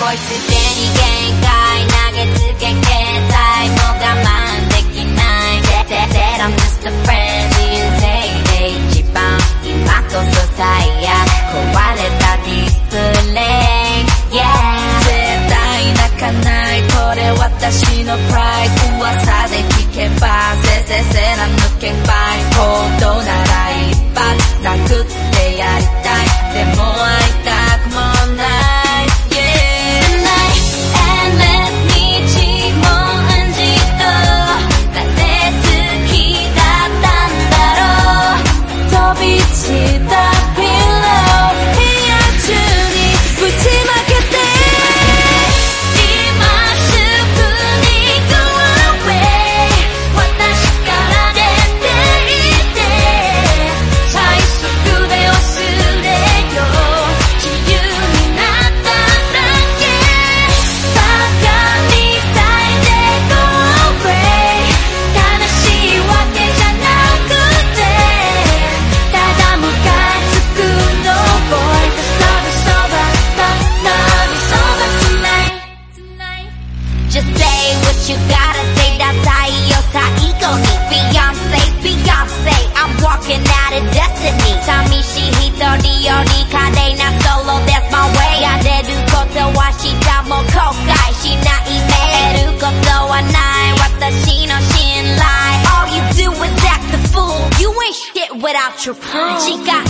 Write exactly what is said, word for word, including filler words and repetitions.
恋すでに限界投げつけ携帯も我慢できない Said I'm just a friend 人生で一番今こそ最悪壊れたディスプレイ Yeah 絶対泣かないこれ私のプライド噂で聞けばせせせな抜けば行動なら一発殴ってやりたいでも会いたくもないwithout your pride.